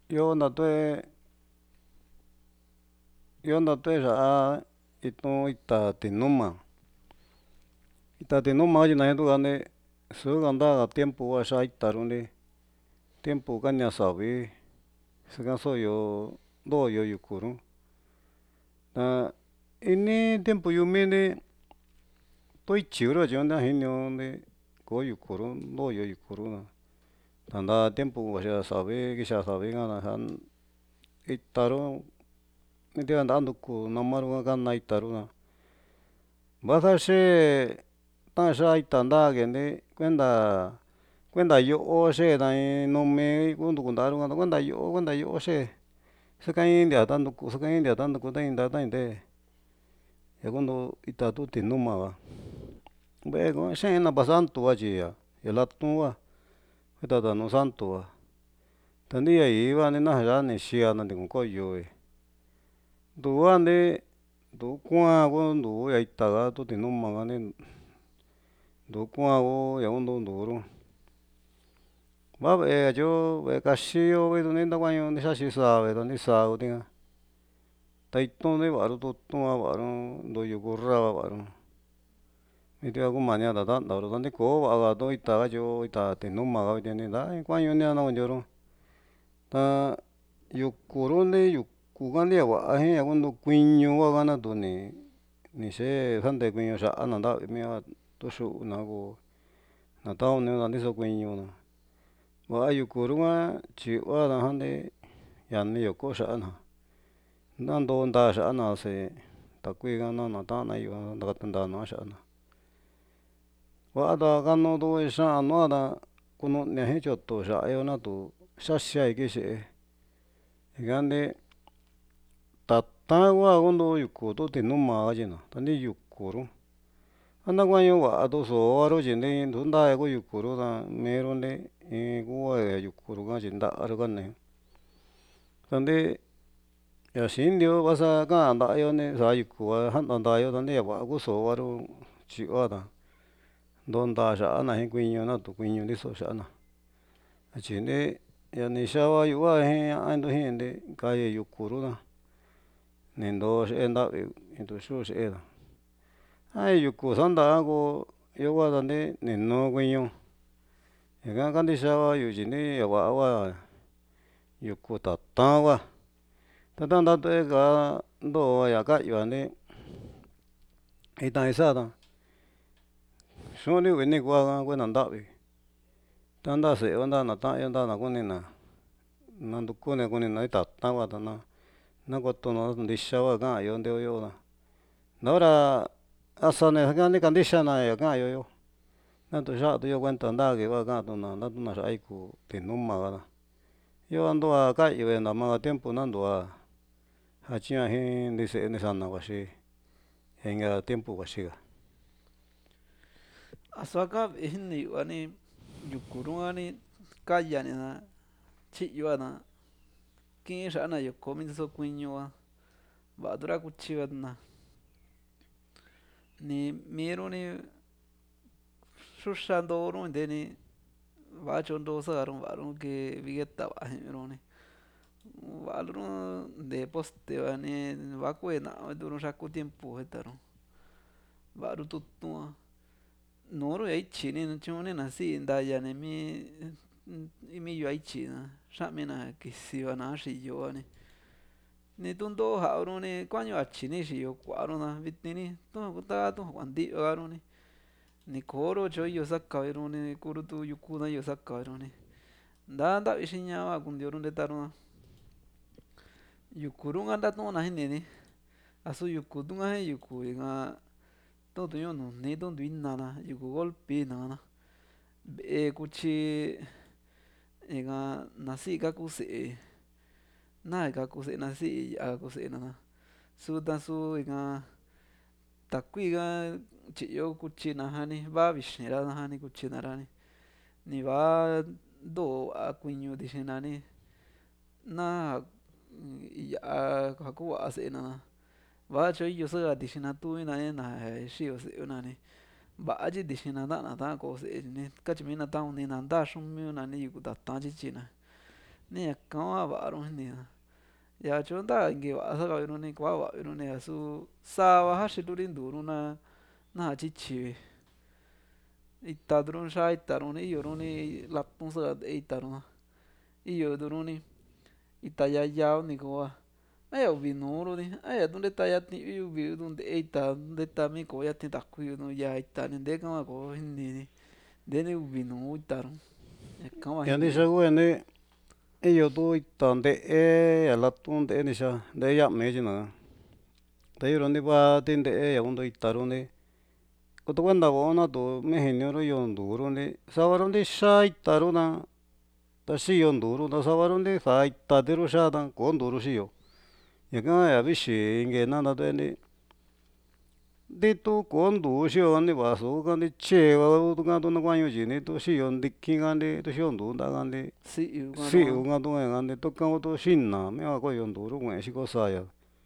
io ndatue ya'a itun ita tinuma, ita tinuma yinayutukani xuu kanda tiempo xaa ita runi tiempo kania savi xakaxo'oyo ndoyo yukunru ini tiempo yumini tuichinru najiniundi koo yukunru ndoyo yukunru tanda tiempo vaxia savi kixia savi itaru kitian nda nduku namaru kana itaru vadaxee taxa ita nda kenti kuenda yo'o xeeda in numi kundukuntaru kuenda yo'o xee xakaindia tanduku ta inda ta intee yakundu ita tu tinuma vee xeen napa santu chi latun kuitata nuu santu tandia iva naja nixia nantiku koyo nduandi ndu kuaan kundu ita tu tinuma ndu kuaan ku nduru vavee katyo vee kaxiyo nakuañu ndixaxi saa vee ndisaa kutinga ta itun varu tutun varu ndoyo kurra varu kitiua kumani ndata'antauru tanti koo va'a tu ita katyo ita tinuma kuañu nia nakuntiuru ta yukuru yuku kandia va'a jia kundu kuiñu kua kanatu ni xee jante kuiñu ya'a na ndavi mia tu xu'u naku natauni nantiso kuiñu va'a yukuru chiva najandi yani yoko xa'ana nando ndaa xa'ana takuiga na nata'ana nakatendana xa'ana va'a kanutu xa'an nuada kunu'unia jin choto ya'ayo natu xaxai kixe'e yuandi tata kua kundu yuku tu tinuma katyina tanti yukuru nakuañu va'a sooaru chi ntu ndaa ku yukuru mirundi in kua yukuru chi nda'aru kani tanti yaxindio vasa ka'an nda'ayo saa yuku ja'anta nda'ayo tanti va'a ku sooaru chiva ndo ndaa xa'ana jin kuiñu natu kuiñu ndiso xa'ana chindi yani xava yu'ua jin ña'a intuji'inde kaye yukuru ni ndoo ye'e nda'vi intu xuu ye'e yuku santa'a ko io kua tanti ninu kuiñu ñaka kantixaavayu chindi ña va'a kua yuku tata kua ta ndatue kaa ndoo ya ka'ayuandi ita isa'a xu'uni kuini kua kuena nda'vi ta nda se'eo nda nata'ayo nda nakunina nantukuna kunina itata kua nakotono ndixa kua ka'ayo nde'eyo na hora asani kantixana ña ka'ayo natu xa'atuyo kuenta ndaki kua ka'atuna ntatuna ya'a iku tinuma ka'ana io ndu'a ka'yu namaga tiempo nandu'a jatyiña jin ndise'e ndixana vaxi inka tiempo vaxiga asua ka'vi jini yu'ani yukuru kani kayanina tyi'yuana ki'in xa'ana yoko mintiso kuiñu va'atura kuchivana ni miiruni xuxa ndoonu nteni va'a chonto saaru va'aru kee vigueta va'a ji'iruni va'aru ndee poste ni vakue na'u xaku tiempo jetaru va'aru tutu nuuru ya ichini tyunina sii ntayani mi yua ichina xa'amina kisivana a xiyovani ni tuntoo ja'aruni kuañu achini xiyo kua'aruna vitini tuja kutaa tuja kuanti'varuni ni kooru tyo iyo sakaviruni kuru tu yukuna iyo sakaviruni nta ntavi xiña va kuntioru ntetaru yukuru ka ntatu'una jinini asu yuku tunga jin yuku tu tuñu'u nuni tu ntuinana yuku golpi na ve'e kutyi nasii kaku se'e naja kaku se'e nasii ya'a kaku se'e su tasu takui ka tyi'yo kutyina jani vaa vixira jani kutyinara ni va'a ntoo va'a kuiñu tixina na ya'a ja ku va'a se'ena va'a tyo iyo saka tixina tu'una naja xiyo se'euna va'a tyi tixina ta'ana ta'a ko'o se'e katyi mina ta'a kunina ntaa xumiuna yuku tata tyityi. Ni kaon va'a ni ya chunda inke va'a sakaviruni kua vaviruni asu sava jaxhiluri nduruna naja chichi itadrún xa'a itaruni iyoruni latun xa'a itaruna iyoduruni itayayao nikoa aya uvi nuruni aya tunde tayati uvi dunde ita ndeta mi ko'o yati takuino ya itani ndekama ko jinini ndeni uvi nuu itarun ña ña jini. ndixa ku ja ne iyo tu ita nte'e a latun nte'e ndixa nte'e ya'mi katyi na ta va ti nte'e yakunto itarunde koto kuenta vao natu mi jiniru yoo ndurunde savaru ntixa itaru ta ta xiyo nduru ta savaru ntiza ita tiru xaa ta koo nduru xiyo ñaka ña vixi inke nanatu'e ntitu koo nduu xiyo vasu kanti tyee va tu na kuañu tyi ni tu xiyo ntikin kanti tu xiyo nduu nta'a kanti si'u katu ña kanti tu kaon tu xina mia koyo nduru kue'e xiko saya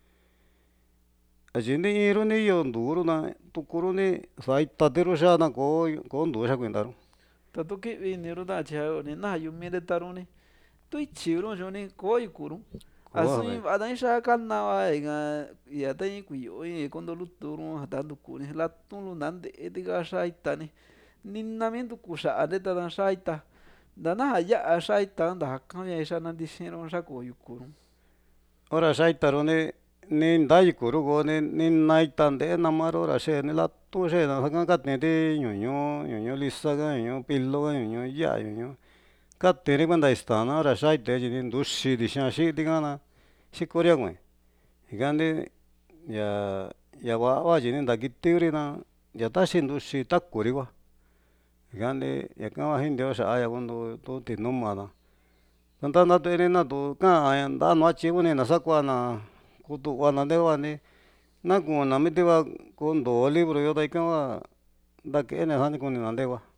atyi nti iinru ni iyo nduru ta tukuru ni saa ita tiru xaa ta koo nduu xa kuentaru. Ta tu kivi iniru ta tyi naja yumi ndetaruni tu ityiru xuuni koo ikuru asu in va'a ta ixá kanava ya ta in kuiyo in konto luturu jata ntukuni latun lu na nte'e tika xaa itani nina mi ntuku xa'a nteta ta xaa ita nta naja ya'a xaa ita ntaka vi a ixá nantixiru xako yukuru. Ora xaa itaru ni nta yukuru koo ni nina ita nte'e namaru ora xeeni latun xeena saka katiri ñuñu lisa ka ñuñu pilo ka ñuñu ya'a ñuñu katiri kuenta istana ora xaa itae tyi ni ntuxi tixia xii tika na xikori a ku'e ikanti ya va'a hua tyi ni nta kiti kuri ta ya taxi ntuxi takuri kua ikanti ñaka hua jinio xa'a ñakunto tu tinuma ta nta natu'eni natu ka'an nta'a nuu atyi kuni na sakuana kutuvana ntevani na ku'una mi tiva kontoo libro yo ta ika hua nta ke'enia sa ni kunina nteva.